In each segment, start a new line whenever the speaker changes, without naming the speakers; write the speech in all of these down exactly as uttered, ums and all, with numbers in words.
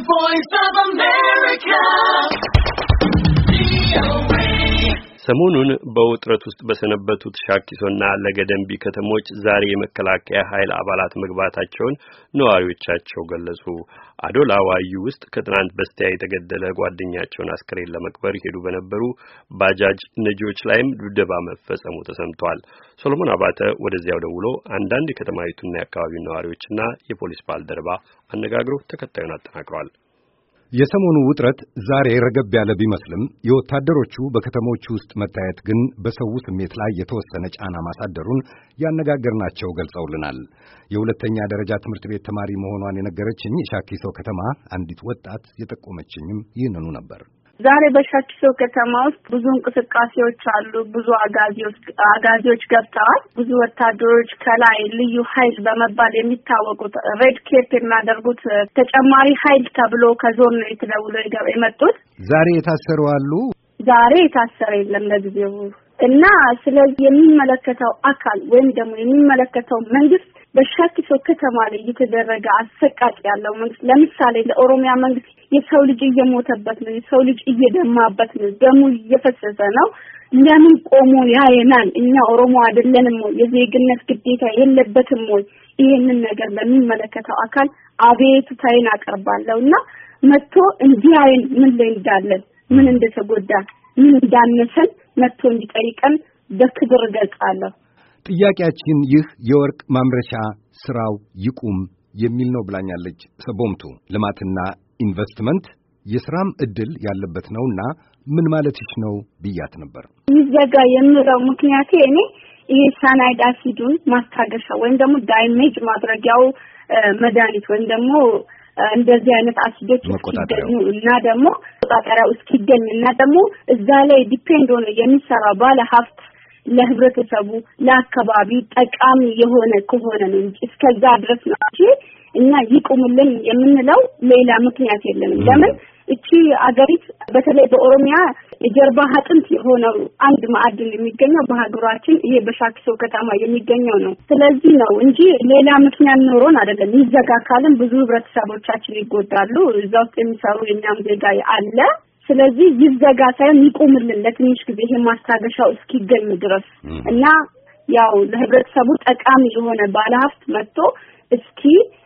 voice of America. ሰሞኑን በውጥረት ውስጥ በሰነበቱት ሻኪሶና ለገደምቢ ከተሞች ዛሬ የመከላከያ ኃይል አባላት መግባታቸውን ነዋሪዎቻቸው ገለጹ። አዶላ ዋዩ ውስጥ ከትናንት በስቲያ የተገደለ ጓደኛቸውን አስክሬን ለመቅበር ሄዱ በነበሩ ባጃጅ ነጂዎች ላይም ድብደባ መፈጸሙ ተሰምቷል። ሶሎሞን አባተ ወደዚያው ደውሎ አንዳንድ የከተማይቱና የአካባቢው ነዋሪዎችና የፖሊስ ባልደረባ አነጋግሮ ተከታዩን አጠናክሯል።
የሰሞኑ ውጥረት ዛሬ ረገብ ያለ ቢመስልም የወታደሮቹ በከተሞች ውስጥ መታየት ግን በሰው ስሜት ላይ የተወሰነ ጫና ማሳደሩን ያነጋገርናቸው ገልጸውልናል። የሁለተኛ ደረጃ ትምህርት ቤት ተማሪ መሆኗን የነገረችኝ የሻኪሶ ከተማ አንዲት ወጣት የጠቆመችኝም ይህንኑ ነበር።
ዛሬ በሻኪሶ ከተማ ውስጥ ብዙ እንቅስቃሴዎች አሉ። ብዙ አጋዚዎች አጋዚዎች ገብተዋል። ብዙ ወታደሮች ከላይ ልዩ ኃይል በመባል የሚታወቁት ሬድ ኬፕ የሚያደርጉት ተጨማሪ ኃይል ተብሎ ከዞን ነው የተደውለው የመጡት።
ዛሬ የታሰሩ አሉ።
ዛሬ የታሰረ የለም ለጊዜው እና ስለዚህ የሚመለከተው አካል ወይም ደግሞ የሚመለከተው መንግስት በሻኪሶ ከተማ ላይ እየተደረገ አሰቃቂ ያለው መንግስት ለምሳሌ ለኦሮሚያ መንግስት የሰው ልጅ እየሞተበት ነው፣ የሰው ልጅ እየደማበት ነው፣ ደሙ እየፈሰሰ ነው። ለምን ቆሞ ያየናል? እኛ ኦሮሞ አይደለንም ወይ? የዜግነት ግዴታ የለበትም ወይ? ይሄንን ነገር ለሚመለከተው አካል አቤቱታዬን አቀርባለሁና መጥቶ እንዲያየን ምን ላይ እንዳለን፣ ምን እንደተጎዳ፣ ምን እንዳነሰን መጥቶ እንዲጠይቀን በክብር ገልጻለሁ።
ጥያቄያችን ይህ የወርቅ ማምረቻ ስራው ይቁም የሚል ነው ብላኛለች። ሰቦምቱ ልማትና ኢንቨስትመንት የስራም እድል ያለበት ነውና ምን ማለትሽ ነው ብያት ነበር።
ይዘጋ የምለው ምክንያት እኔ ይሄ ሳናይድ አሲዱን ማስታገሻ ወይም ደግሞ ዳይሜጅ ማድረጊያው መድኃኒት ወይም ደግሞ እንደዚህ አይነት አሲዶች እስኪገኙ እና ደግሞ ተጣጣሪው እስኪገኝ እና ደግሞ እዛ ላይ ዲፔንድ ሆነ የሚሰራው ባለ ሀብት ለህብረተሰቡ ለአካባቢ ጠቃሚ የሆነ ከሆነ ነው እንጂ እስከዛ ድረስ ነው እንጂ እኛ ይቁምልን የምንለው ሌላ ምክንያት የለንም። ለምን እቺ አገሪት በተለይ በኦሮሚያ የጀርባ አጥንት የሆነው አንድ ማዕድን የሚገኘው በሀገራችን ይሄ በሻኪሶ ከተማ የሚገኘው ነው። ስለዚህ ነው እንጂ ሌላ ምክንያት ኖሮን አይደለም። ይዘጋ ካልን ብዙ ህብረተሰቦቻችን ይጎዳሉ። እዛ ውስጥ የሚሰሩ የኛም ዜጋ አለ። ስለዚህ ይዘጋ ሳይሆን ይቁምልን ለትንሽ ጊዜ ይሄ ማስታገሻው እስኪገኝ ድረስ እና ያው ለህብረተሰቡ ጠቃሚ የሆነ ባለሀብት መጥቶ እስኪ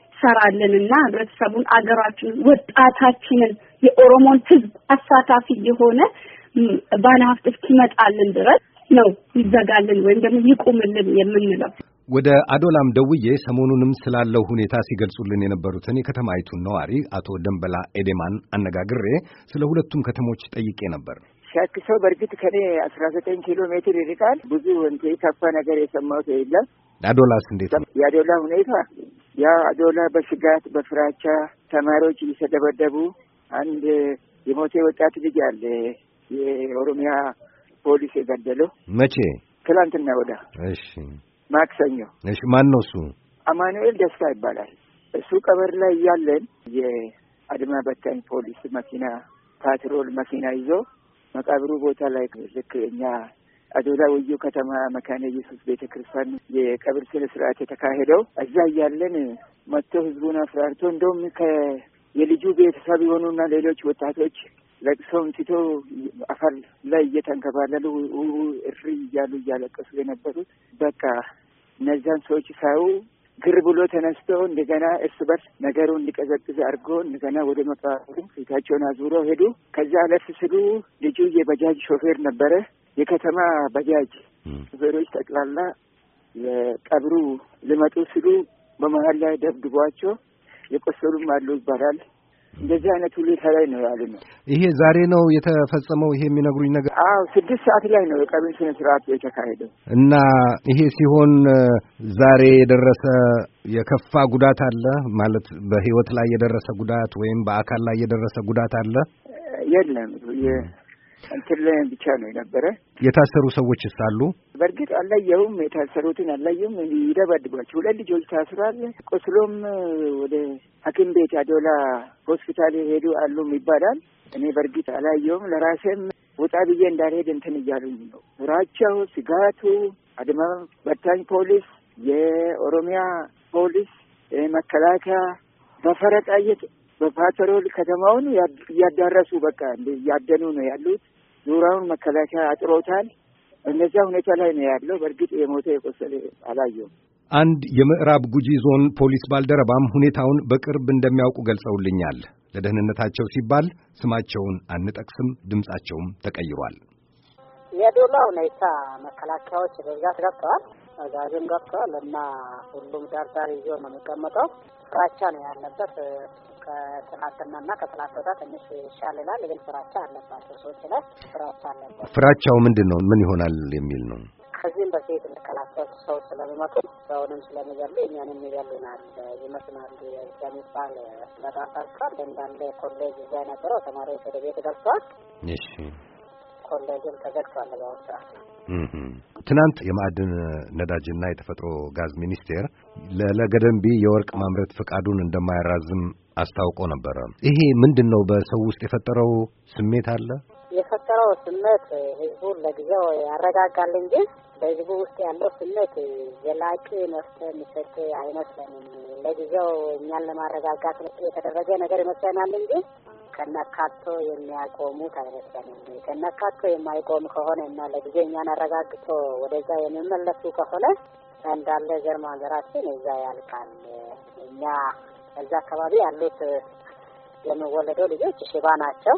ሰራልንና ህብረተሰቡን አገራችን ወጣታችንን የኦሮሞን ህዝብ አሳታፊ የሆነ ባለሀብት እስኪመጣልን ድረስ ነው ይዘጋልን ወይም ደግሞ ይቁምልን የምንለው።
ወደ አዶላም ደውዬ ሰሞኑንም ስላለው ሁኔታ ሲገልጹልን የነበሩትን የከተማይቱን ነዋሪ አቶ ደንበላ ኤዴማን አነጋግሬ ስለ ሁለቱም ከተሞች ጠይቄ ነበር።
ሻኪሶ በርግጥ ከኔ አስራ ዘጠኝ ኪሎ ሜትር ይርቃል። ብዙ እንት የከፋ ነገር የሰማሁት የለም።
አዶላስ እንዴት ነው?
የአዶላ ሁኔታ ያ አዶላ በስጋት በፍራቻ ተማሪዎች እየተደበደቡ አንድ የሞተ ወጣት ልጅ አለ የኦሮሚያ ፖሊስ የገደለው።
መቼ?
ትላንትና ወዳ።
እሺ
ማክሰኞ።
እሺ ማን ነው እሱ?
አማኑኤል ደስታ ይባላል። እሱ ቀበር ላይ ያለን የአድማ በታኝ ፖሊስ መኪና ፓትሮል መኪና ይዞ መቃብሩ ቦታ ላይ ልክ እኛ አዶላ ወዩ ከተማ መካነ ኢየሱስ ቤተክርስቲያን የቀብር ስነ ስርዓት የተካሄደው እዛ ያለን መጥቶ ህዝቡን አፍራርቶ እንደውም ከየልጁ ቤተሰብ የሆኑና ሌሎች ወጣቶች ለቅሶውን ትቶ አፈር ላይ እየተንከባለሉ እሪ እያሉ እያለቀሱ የነበሩት በቃ እነዛን ሰዎች ሳዩ ግር ብሎ ተነስቶ እንደገና እርስ በርስ ነገሩ እንዲቀዘቅዝ አድርጎ እንደገና ወደ መቃብሩ ፊታቸውን አዙረው ሄዱ። ከዛ አለፍ ሲሉ ልጁ የባጃጅ ሾፌር ነበረ። የከተማ ባጃጅ ሾፌሮች ጠቅላላ የቀብሩ ሊመጡ ሲሉ በመሀል ላይ ደብድቧቸው የቆሰሉም አሉ ይባላል። እንደዚህ አይነት ሁኔታ ላይ ነው ያለ ነው።
ይሄ ዛሬ ነው የተፈጸመው? ይሄ የሚነግሩኝ ነገር?
አዎ ስድስት ሰዓት ላይ ነው የቀብር ስነ ስርዓት የተካሄደው።
እና ይሄ ሲሆን ዛሬ የደረሰ የከፋ ጉዳት አለ ማለት በህይወት ላይ የደረሰ ጉዳት ወይም በአካል ላይ የደረሰ ጉዳት አለ?
የለም እንትን ላይ ብቻ ነው የነበረ።
የታሰሩ ሰዎችስ አሉ?
በእርግጥ አላየሁም። የታሰሩትን አላየሁም። ይደበድቧቸው ሁለት ልጆች ታስሯል። ቆስሎም ወደ ሐኪም ቤት አዶላ ሆስፒታል ሄዱ አሉም ይባላል። እኔ በእርግጥ አላየሁም። ለራሴም ወጣ ብዬ እንዳልሄድ እንትን እያሉኝ ነው። ፍራቻው፣ ስጋቱ አድማ በታኝ ፖሊስ፣ የኦሮሚያ ፖሊስ፣ መከላከያ በፈረቃ በፓትሮል ከተማውን ያዳረሱ በቃ ያደኑ ነው ያሉት። ዙሪያውን መከላከያ አጥሮታል። እነዚያ ሁኔታ ላይ ነው ያለው። በእርግጥ የሞተ የቆሰለ አላየሁም።
አንድ የምዕራብ ጉጂ ዞን ፖሊስ ባልደረባም ሁኔታውን በቅርብ እንደሚያውቁ ገልጸውልኛል። ለደህንነታቸው ሲባል ስማቸውን አንጠቅስም፣ ድምጻቸውም ተቀይሯል።
የዶላ ሁኔታ መከላከያዎች በብዛት ገብተዋል፣ አዛዥም ገብተዋል እና ሁሉም ዳር ዳር ይዞ ነው የሚቀመጠው። ፍራቻ ነው ያለበት። ከትናንትናና ከትናንት ወዲያ ትንሽ ይሻላል፣ ግን ፍራቻ አለባቸው ሰዎች ላይ ፍራቻ አለባቸው። ፍራቻው
ምንድን ነው? ምን ይሆናል የሚል ነው።
ከዚህም በፊት መከላከያዎች ሰው ስለሚመጡ ሰውንም ስለሚገሉ እኛንም ይገሉናል ይመስላሉ የሚባል በጣም ፈርቷል። እንዳንደ ኮሌጅ እዛ የነበረው ተማሪዎች ወደ ቤት ገብተዋል።
እሺ
ኮሌጅም ተዘግቷል በአሁኑ ሰዓት።
ትናንት የማዕድን ነዳጅና የተፈጥሮ ጋዝ ሚኒስቴር ለለገደምቢ የወርቅ ማምረት ፈቃዱን እንደማያራዝም አስታውቆ ነበረ። ይሄ ምንድነው በሰው ውስጥ የፈጠረው ስሜት አለ?
የፈጠረው ስሜት ህዝቡን ለጊዜው ያረጋጋል እንጂ በህዝቡ ውስጥ ያለው ስሜት ዘላቂ መፍትሄ የሚሰጥ አይመስለንም። ለጊዜው እኛን ለማረጋጋት የተደረገ ነገር ይመስለናል እንጂ ከነካቶ የሚያቆሙት አይመስለንም። ከነካቶ የማይቆም ከሆነ እና ለጊዜ እኛን አረጋግቶ ወደዛ የሚመለሱ ከሆነ እንዳለ ዘር ማንዘራችን እዛ ያልቃል። እኛ እዛ አካባቢ ያሉት የሚወለደው ልጆች ሽባ ናቸው፣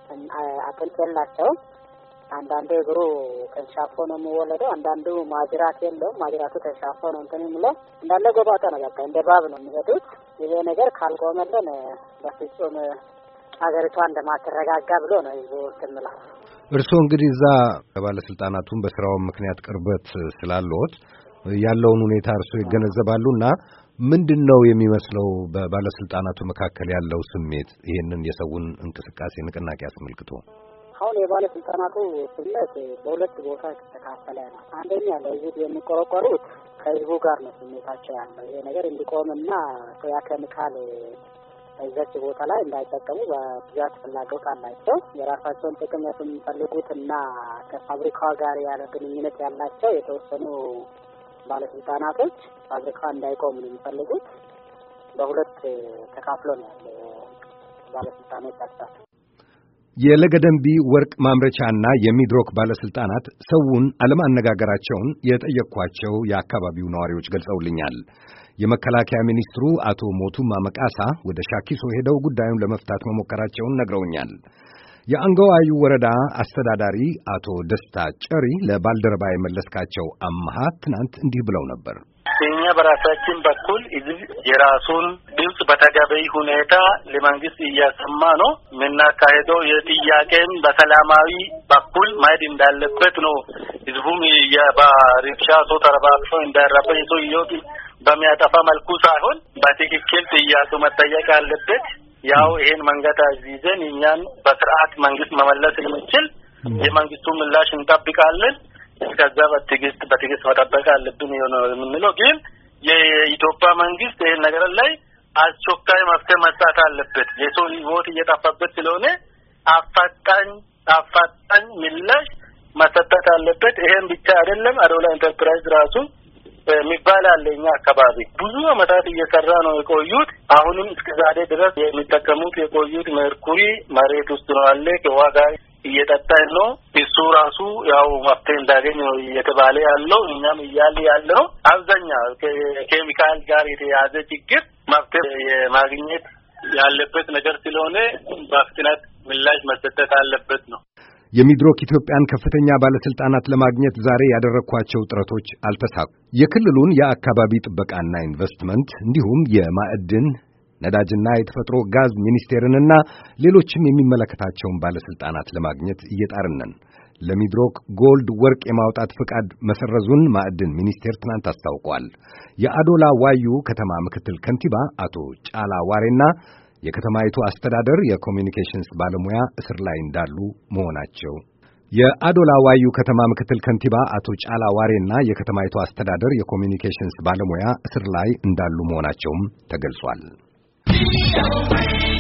አጥንት የላቸውም። አንዳንዱ እግሩ ተንሻፎ ነው የሚወለደው፣ አንዳንዱ ማጅራት የለውም፣ ማጅራቱ ተንሻፎ ነው እንትን የሚለው እንዳለ ጎባጣ ነው። በቃ እንደ ባብ ነው የሚሄዱት። ይሄ ነገር ካልቆመልን በፍጹም ሀገሪቷ እንደማትረጋጋ ብሎ ነው ይዞ ተምላ።
እርስዎ እንግዲህ እዛ ባለስልጣናቱን በስራው ምክንያት ቅርበት ስላለዎት ያለውን ሁኔታ እርስዎ ይገነዘባሉና ምንድነው የሚመስለው በባለስልጣናቱ መካከል ያለው ስሜት ይሄንን የሰውን እንቅስቃሴ ንቅናቄ አስመልክቶ?
አሁን የባለስልጣናቱ ስሜት በሁለት ቦታ ተካፈለ ነው። አንደኛ ለህዝብ የሚቆረቆሩት ከህዝቡ ጋር ነው ስሜታቸው ያለው። ይሄ ነገር እንዲቆምና ያ ኬሚካል እዛች ቦታ ላይ እንዳይጠቀሙ በብዛት ፍላጎት አላቸው። የራሳቸውን ጥቅም የሚፈልጉትና ከፋብሪካው ጋር ያለ ግንኙነት ያላቸው የተወሰኑ ባለስልጣናቶች ፋብሪካ እንዳይቆም ነው የሚፈልጉት። በሁለት ተካፍሎ ነው ያለው ባለስልጣኖች አጣ።
የለገደምቢ ወርቅ ማምረቻና የሚድሮክ ባለስልጣናት ሰውን አለማነጋገራቸውን የጠየቅኳቸው የአካባቢው ነዋሪዎች ገልጸውልኛል። የመከላከያ ሚኒስትሩ አቶ ሞቱማ መቃሳ ወደ ሻኪሶ ሄደው ጉዳዩን ለመፍታት መሞከራቸውን ነግረውኛል። የአንገዋዩ ወረዳ አስተዳዳሪ አቶ ደስታ ጨሪ ለባልደረባ የመለስካቸው አምሃ ትናንት እንዲህ ብለው ነበር።
እኛ በራሳችን በኩል እዚህ የራሱን ድምጽ በተገቢ ሁኔታ ለመንግስት እያሰማ ነው የምናካሄደው። የጥያቄም በሰላማዊ በኩል ማሄድ እንዳለበት ነው። ህዝቡም የባሪሻ ሰው ተረባርፎ እንዳይረበሽ ሰው ይወጥ በሚያጠፋ መልኩ ሳይሆን በትክክል ጥያቄው መጠየቅ አለበት። ያው ይሄን መንገድ አዝይዘን እኛን በስርዓት መንግስት መመለስ የሚችል የመንግስቱ ምላሽ እንጠብቃለን። እስከዛ በትዕግስት በትዕግስት መጠበቅ አለብን የምንለው ግን የኢትዮጵያ መንግስት ይሄን ነገር ላይ አስቸኳይ መፍትሄ መስጠት አለበት። የሰው ህይወት እየጠፋበት ስለሆነ አፋጣኝ አፋጣኝ ምላሽ መስጠት አለበት። ይሄን ብቻ አይደለም፣ አዶላ ኢንተርፕራይዝ ራሱ የሚባል አለ እኛ አካባቢ ብዙ አመታት እየሰራ ነው የቆዩት። አሁንም እስከዛሬ ድረስ የሚጠቀሙት የቆዩት ሜርኩሪ መሬት ውስጥ ነው አለ ከዋጋ እየጠጣን ነው። እሱ ራሱ ያው መፍትሄ እንዳገኝ ነው እየተባለ ያለው። እኛም እያለ ያለው አብዛኛው ከኬሚካል ጋር የተያዘ ችግር መፍትሄ የማግኘት ያለበት ነገር ስለሆነ በፍጥነት ምላሽ መስጠት አለበት ነው።
የሚድሮክ ኢትዮጵያን ከፍተኛ ባለስልጣናት ለማግኘት ዛሬ ያደረኳቸው ጥረቶች አልተሳኩ። የክልሉን የአካባቢ ጥበቃና ኢንቨስትመንት እንዲሁም የማዕድን ነዳጅና የተፈጥሮ ጋዝ ሚኒስቴርንና ሌሎችም የሚመለከታቸውን ባለስልጣናት ለማግኘት እየጣርነን። ለሚድሮክ ጎልድ ወርቅ የማውጣት ፍቃድ መሰረዙን ማዕድን ሚኒስቴር ትናንት አስታውቋል። የአዶላ ዋዩ ከተማ ምክትል ከንቲባ አቶ ጫላ ዋሬና የከተማይቱ አስተዳደር የኮሚኒኬሽንስ ባለሙያ እስር ላይ እንዳሉ መሆናቸው የአዶላ ዋዩ ከተማ ምክትል ከንቲባ አቶ ጫላ ዋሬና የከተማይቱ አስተዳደር የኮሚኒኬሽንስ ባለሙያ እስር ላይ እንዳሉ መሆናቸውም ተገልጿል።